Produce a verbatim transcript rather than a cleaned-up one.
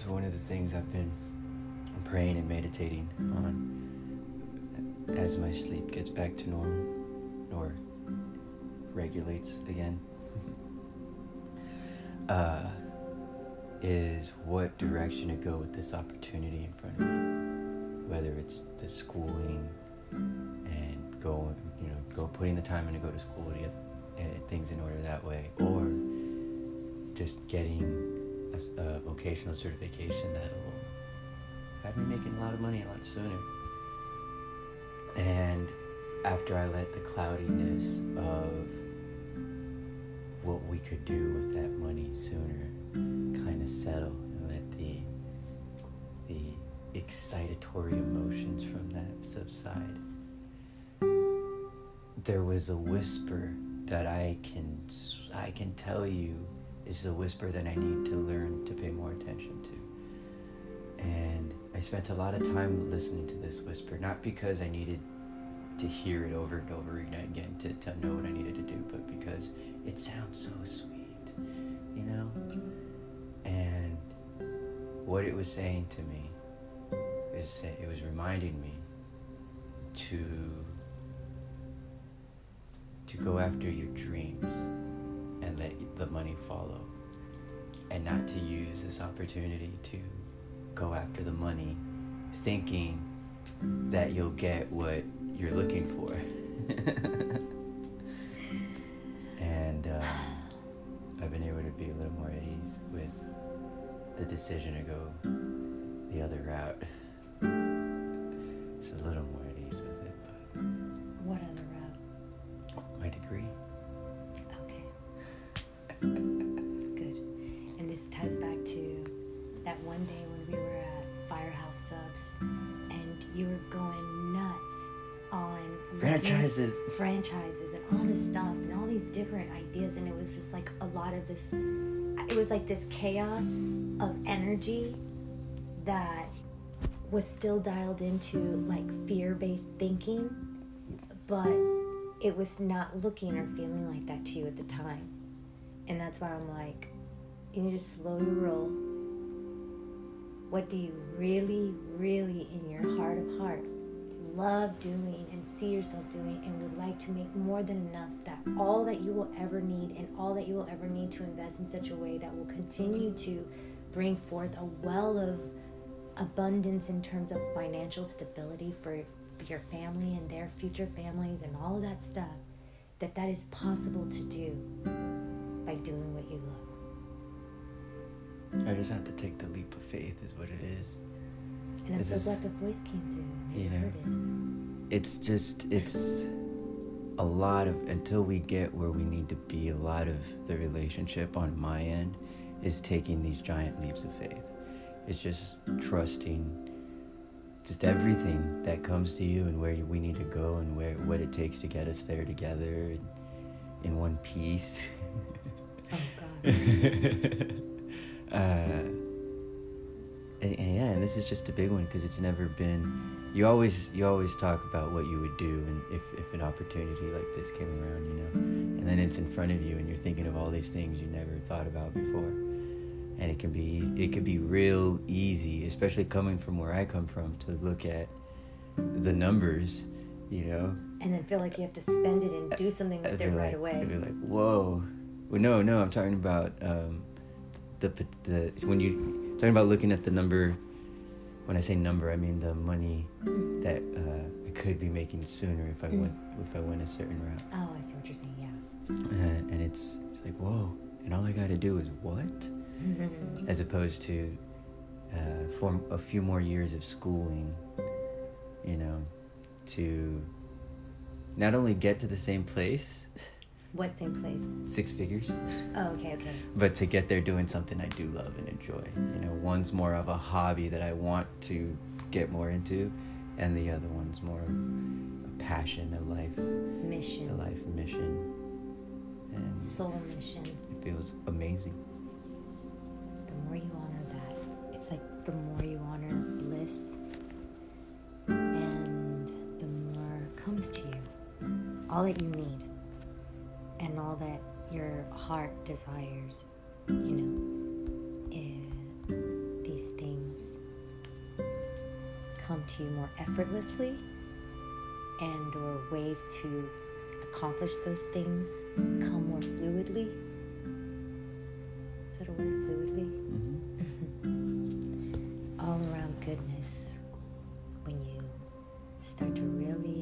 one of the things I've been praying and meditating on as my sleep gets back to normal or regulates again uh, is what direction to go with this opportunity in front of me. Whether it's the schooling and go, you know, go putting the time in to go to school to get uh, things in order that way, or just getting a, a vocational certification that will have me making a lot of money a lot sooner. And after I let the cloudiness of what we could do with that money sooner kind of settle, and let the the excitatory emotions from that subside, there was a whisper that I can I can tell you is the whisper that I need to learn to pay more attention to. And I spent a lot of time listening to this whisper, not because I needed to hear it over and over again to, to know what I needed to do, but because it sounds so sweet, you know? And what it was saying to me is it was reminding me to to go after your dreams and let the money follow, and not to use this opportunity to go after the money thinking that you'll get what you're looking for. And um, I've been able to be a little more at ease with the decision to go the other route. Just a little more at ease with it. But what other route? My degree. Okay. Good. And this ties back to that one day when we were at Firehouse Subs and you were going nuts on franchises franchises and all this stuff and all these different ideas, and it was just like a lot of this, it was like this chaos of energy that was still dialed into like fear-based thinking, but it was not looking or feeling like that to you at the time. And that's why I'm like, you need to slow your roll. What do you really, really in your heart of hearts love doing and see yourself doing and would like to make more than enough, that all that you will ever need and all that you will ever need to invest in such a way that will continue to bring forth a well of abundance in terms of financial stability for your family and their future families and all of that stuff, that that is possible to do by doing what you love. I just have to take the leap of faith is what it is. And I'm This so is- glad the voice came through and they You know, heard it. It's just, it's a lot of, until we get where we need to be, a lot of the relationship on my end is taking these giant leaps of faith. It's just trusting just everything that comes to you and where we need to go and where what it takes to get us there together in, in one piece. Oh, God. uh, and, and yeah, and this is just a big one because it's never been. You always you always talk about what you would do, and if, if an opportunity like this came around, you know, and then it's in front of you, and you're thinking of all these things you never thought about before, and it can be it can be real easy, especially coming from where I come from, to look at the numbers, you know, And then feel like you have to spend it and do something with I'd it be right like, away. I'd be like, whoa. Well, no, no, I'm talking about um, the the when you talking about looking at the number. When I say number, I mean the money that uh, I could be making sooner if I Mm. went if I went a certain route. Oh, I see what you're saying, yeah. Uh, and it's it's like, whoa, and all I got to do is what? As opposed to uh, for a few more years of schooling, you know, to not only get to the same place, What same place? six figures, Oh, okay, okay. but to get there doing something I do love and enjoy. You know, one's more of a hobby that I want to get more into, and the other one's more of a passion, a life, Mission. a life mission, and Soul mission. it feels amazing. The more you honor that, it's like the more you honor bliss, and the more comes to you. All that you need, and all that your heart desires, you know, eh, these these things come to you more effortlessly, and or ways to accomplish those things come more fluidly. Is that a word, fluidly? Mm-hmm. All around goodness when you start to really